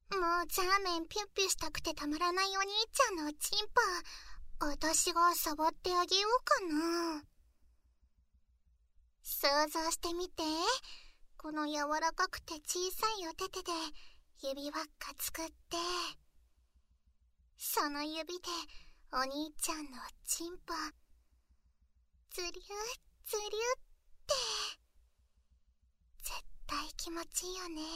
もうザーメンピュッピュしたくてたまらないお兄ちゃんのチンポ、私が触ってあげようかな。想像してみて。この柔らかくて小さいお手手で指輪っか作って、その指でお兄ちゃんのチンポズリュッズリュって絶対気持ちいいよね。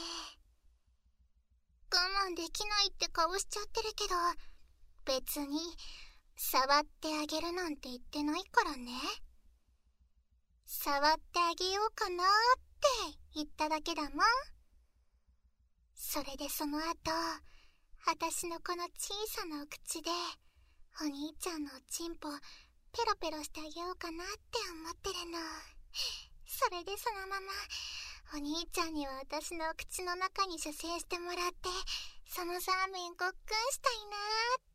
我慢できないって顔しちゃってるけど、別に触ってあげるなんて言ってないからね。触ってあげようかなって言っただけだもん。それでその後、私のこの小さなお口でお兄ちゃんのおちんぽペロペロしてあげようかなって思ってるの。それでそのままお兄ちゃんには私のお口の中に射精してもらって、そのザーメンごっくんしたいな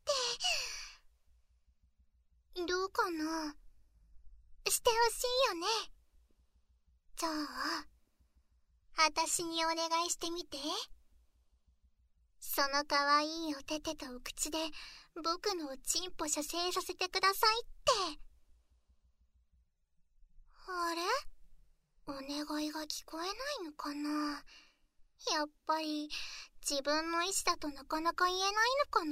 ーって。どうかな？してほしいよね。じゃあ私にお願いしてみて。そのかわいいお手手とお口で僕のおちんぽ射精させてくださいって。あれ？お願いが聞こえないのかな。やっぱり自分の意志だとなかなか言えないのかな。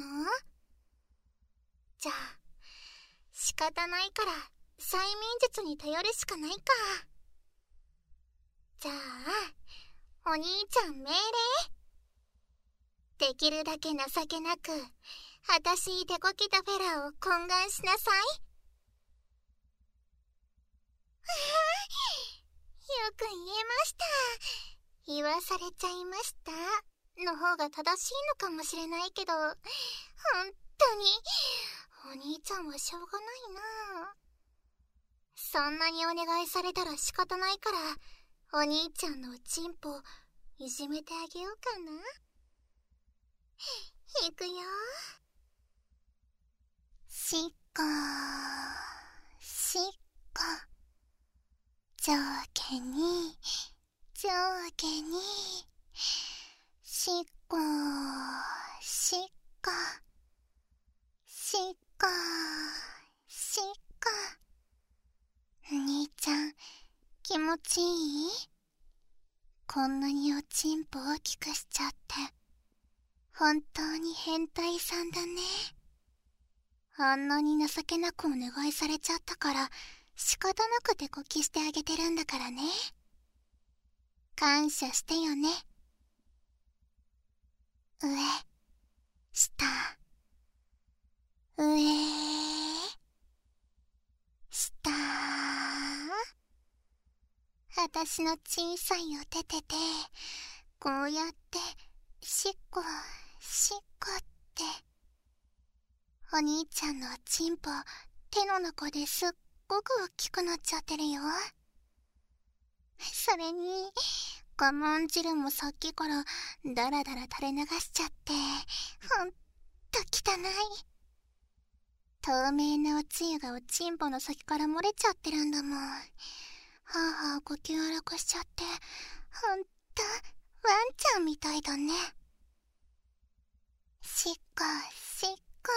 じゃあ仕方ないから催眠術に頼るしかないか。じゃあお兄ちゃん命令。できるだけ情けなく私に手こきたフェラーを懇願しなさい。よく言えました。言わされちゃいましたの方が正しいのかもしれないけど、本当にお兄ちゃんはしょうがないな。そんなにお願いされたら仕方ないから、お兄ちゃんのおちんぽいじめてあげようかな。いくよ。しっこしっこ、上下に上下に、しっこしっこしっこしっこ。お兄ちゃん気持ちいい？こんなにおちんぽ大きくしちゃって本当に変態さんだね。あんなに情けなくお願いされちゃったから仕方なく手こきしてあげてるんだからね。感謝してよね。上下上下。私の小さいお手手でこうやってしっこしっこって。お兄ちゃんのおちんぽ手の中ですっごく大きくなっちゃってるよ。それに我慢汁もさっきからダラダラ垂れ流しちゃって、ほんと汚い。透明なおつゆがおちんぽの先から漏れちゃってるんだもん。はぁはぁ呼吸荒くしちゃって、ほんとワンちゃんみたいだね。しっこしっこ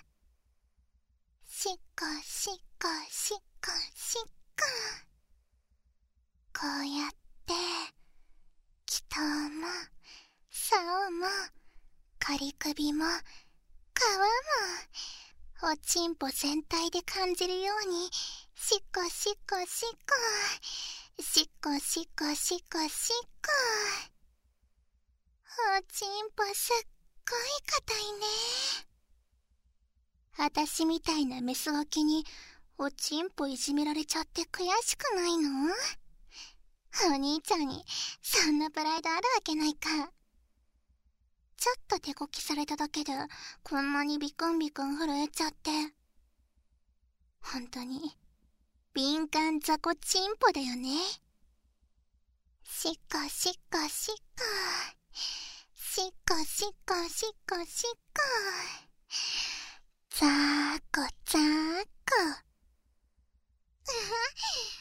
しっこしっこしっこしっこ。こうやって気筒も竿も仮首も皮もおちんぽ全体で感じるように、しっこしっこしっこしっこしっこしっこしっこ。おちんぽすっごい硬いね。私みたいなメスガキにおちんぽいじめられちゃって悔しくないの？お兄ちゃんにそんなプライドあるわけないか。ちょっと手こきされただけでこんなにビクンビクン震えちゃって。本当に敏感雑魚チンポだよね。しっこしっこしっこしっこしっこしっこしっこ。ざーこざーこ。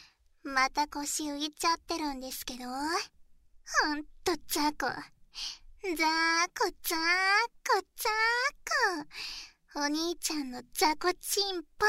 また腰浮いちゃってるんですけど、ほんとざこ。 ざーこざーこざーこ。お兄ちゃんのザコチンポ。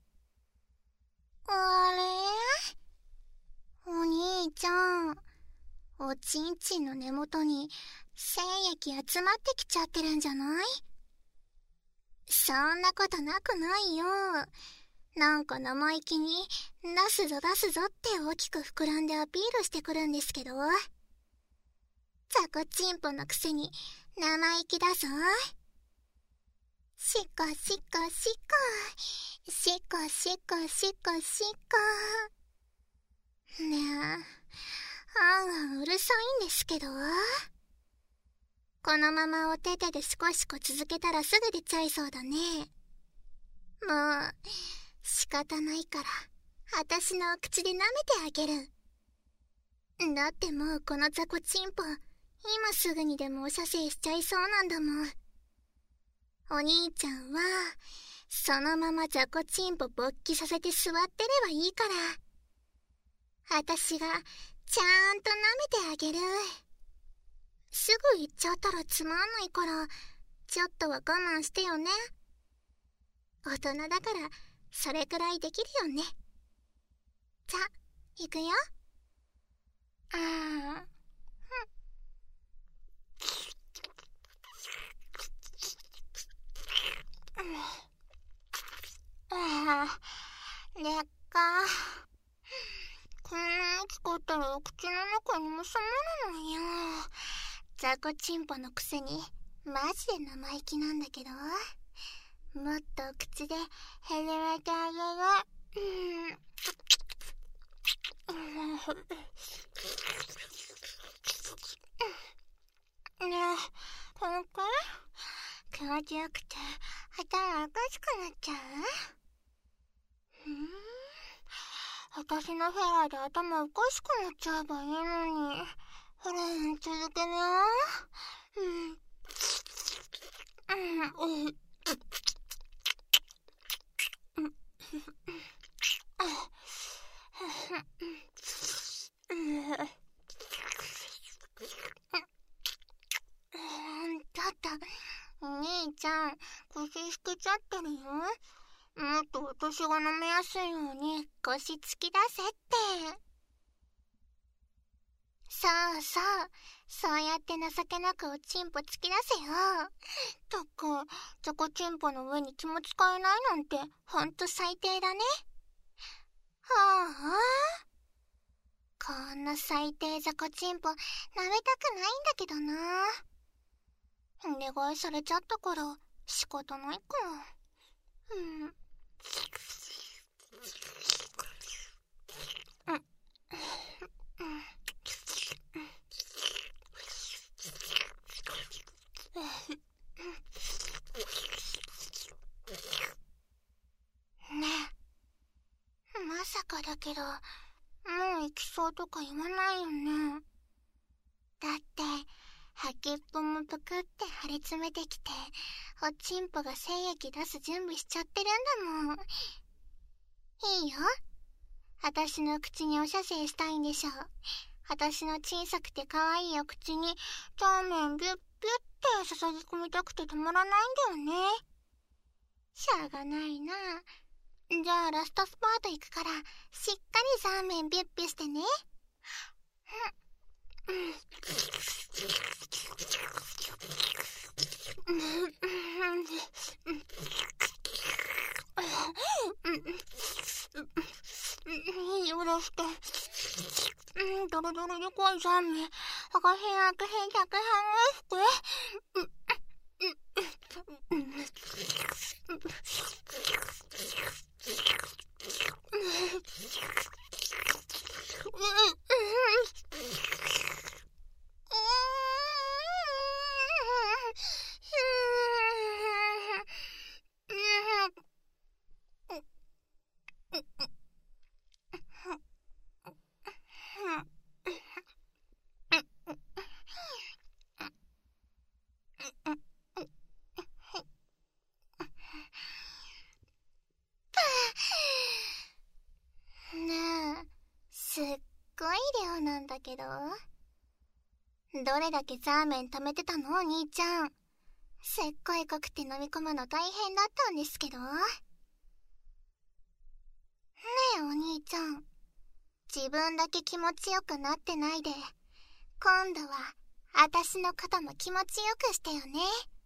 あれ？お兄ちゃん、おちんちんの根元に精液集まってきちゃってるんじゃない？そんなことなくないよ。なんか生意気に出すぞ出すぞって大きく膨らんでアピールしてくるんですけど、ザコチンポのくせに生意気だぞ。しこしこしこしこしこしこしこ。ねえ、あんうるさいんですけど、このままお手手でシコシコ続けたらすぐ出ちゃいそうだね。もう仕方ないから私のお口で舐めてあげる。だってもうこのザコチンポ今すぐにでもお射精しちゃいそうなんだもん。お兄ちゃんはそのままザコチンポ勃起させて座ってればいいから、私がちゃんと舐めてあげる。すぐ行っちゃったらつまんないから、ちょっとは我慢してよね。大人だからそれくらいできるよね。じゃ、行くよ。でっか。こんな大きかったらお口の中にも収まらないよ。ザコチンポのくせにマジで生意気なんだけど、もっとお口でヘレめてあげる。ねえ、この子気持ちよくて頭おかしくなっちゃう？私のフェラーで頭おかしくなっちゃえばいいのに。ほら、続けね。だってお兄ちゃん腰引けちゃってるよ。もっと私が飲めやすいように腰突き出せって。そうそう、そうやって情けなくおちんぽ突き出せよ。たくザコチンポの上に気も使えないなんてほんと最低だね。はあ、こんな最低ザコチンポ舐めたくないんだけどな。お願いされちゃったから仕方ないか。ねえ、まさかだけどもう行きそうとか言わないよね。だって先っぽもぷくって張り詰めてきておちんぽが精液出す準備しちゃってるんだもん。いいよ、私の口にお射精したいんでしょ。私の小さくて可愛いお口にターメンビュッビュって注ぎ込みたくて止まらないんだよね。しょうがないな。じゃあラストスパート行くからしっかりザーメンビュッビュしてね。よろしく。ドロドロで怖いザーメン赤変赤変100変をしてねえ、すっごい量なんだけど、 どれだけザーメン貯めてたのお兄ちゃん。せっこい濃くて飲み込むの大変だったんですけど。ねえお兄ちゃん、自分だけ気持ちよくなってないで、今度は私の肩も気持ちよくしてよね。